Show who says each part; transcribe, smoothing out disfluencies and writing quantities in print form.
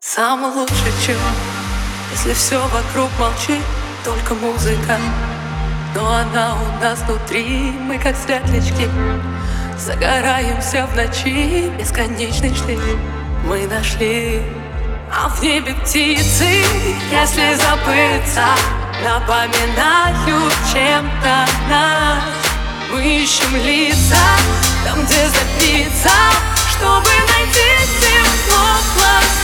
Speaker 1: Самый лучший чё, если все вокруг молчит, только музыка. Но она у нас внутри, мы как светлячки, загораемся в ночи, бесконечный штиль мы нашли. А в небе птицы, если забыться, напоминают чем-то нас. Мы ищем лица там, где забиться, чтобы найти тепло в глазах.